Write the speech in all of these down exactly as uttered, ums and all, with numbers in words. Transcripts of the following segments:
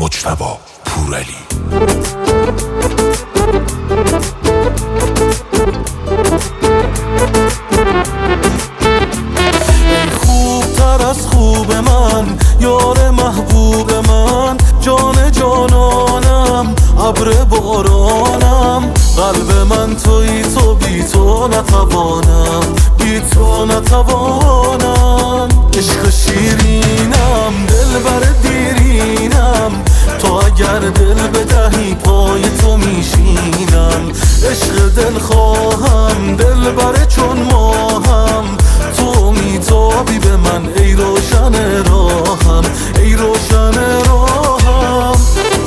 مجتبی پورعلی. ای خوبتر از خوب من، یار محبوب من، جان جانانم، ابر بارانم، قلب من تویی، تو بی تو نتوانم، بی تو نتوانم. عشق شیرینم، دلبر دیرینم، تو اگر دل بدهی پای تو میشینم. عشق دل خواهم، دلبر چون ماهم، تو میتابی به من ای روشن راهم، ای روشن راهم.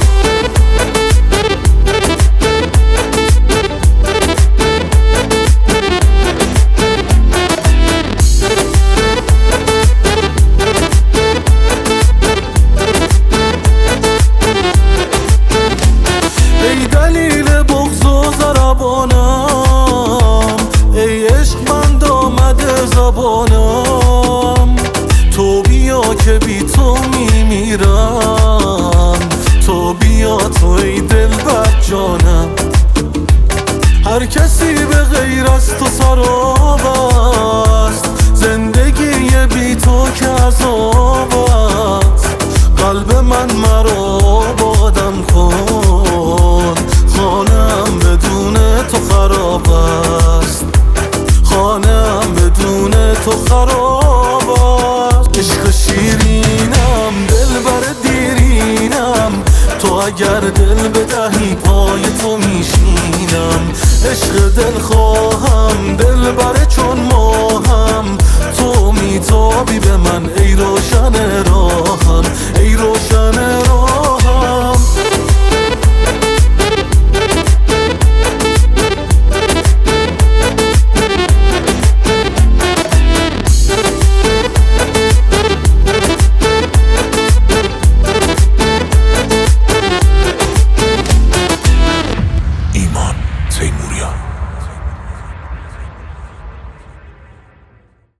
ای دلیل بغض و ضربانم، ای عشق من آمده زبانم، تو بیا که بی تو میمیرم، تو بیا تو ای دلبر جانم. هر کسی به غیر از تو سراب است، زندگی بی تو که عذاب است. قلب من مرا بادم کن، خانم بدون تو خراب است، خانم بدون تو خراب است. عشق شیرینم، دلبر دیرینم، تو اگر دل بدهی پای تو میشینم. عشق دل خواهم، دلبر چون ماهم، تو میتابی به من ای روشن راه.